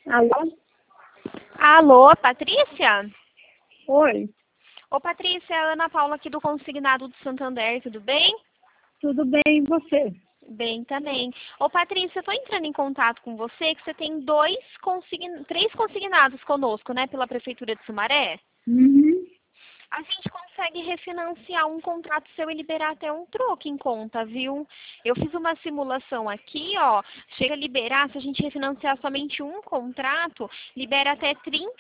Alô? Alô, Patrícia? Oi, Ô, Patrícia, é a Ana Paula aqui do Consignado do Santander, tudo bem? tudo bem e você? Bem também. Ô, Patrícia, eu tô entrando em contato com você, que você tem três consignados conosco, né, pela Prefeitura de Sumaré. Uhum. A gente consegue refinanciar um contrato seu e liberar até um troco em conta, viu? Eu fiz uma simulação aqui, ó. Chega a liberar, se a gente refinanciar somente um contrato, libera até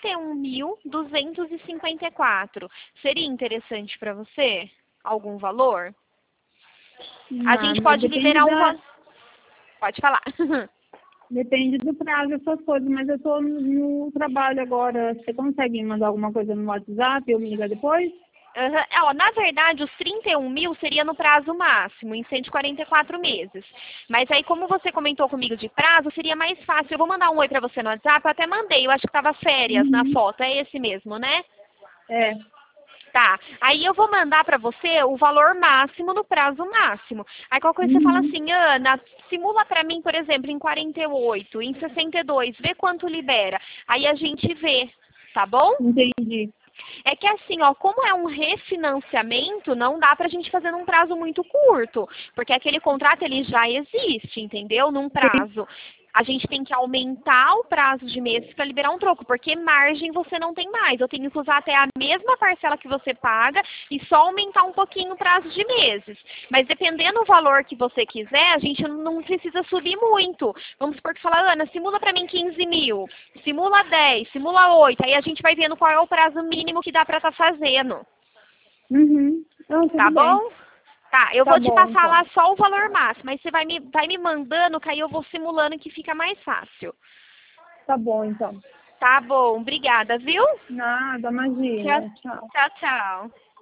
31.254. Seria interessante para você? Algum valor? A gente Mas pode liberar um... Pode falar. depende do prazo, essas coisas, mas eu estou no trabalho agora. Você consegue me mandar alguma coisa no WhatsApp ou me ligar depois? Uhum. Ó, na verdade, os 31 mil seria no prazo máximo, em 144 meses. Mas aí, como você comentou comigo de prazo, seria mais fácil. Eu vou mandar um oi pra você no WhatsApp, eu até mandei, eu acho que tava férias na Uhum. foto, é esse mesmo, né? É. Tá, aí eu vou mandar pra você o valor máximo no prazo máximo. Aí qualquer coisa você fala Uhum. assim, Ana, simula pra mim, por exemplo, em 48, em 62, vê quanto libera. Aí a gente vê, tá bom? Entendi. É que assim, ó, como é um refinanciamento, não dá pra gente fazer num prazo muito curto, porque aquele contrato ele já existe, entendeu? Num prazo. A gente tem que aumentar o prazo de meses para liberar um troco, porque margem você não tem mais. Eu tenho que usar até a mesma parcela que você paga e só aumentar um pouquinho o prazo de meses. Mas dependendo do valor que você quiser, a gente não precisa subir muito. Vamos supor que fala, Ana, simula para mim 15 mil, simula 10, simula 8. Aí a gente vai vendo qual é o prazo mínimo que dá para estar fazendo. Uhum. Não, Tá tudo bem. bom? Tá, eu Tá vou te bom, passar então. lá só o valor máximo, aí você vai me mandando, que aí eu vou simulando que fica mais fácil. Tá bom, então. Tá bom, obrigada, viu? Nada, Tchau, imagina. Tchau. tchau, tchau.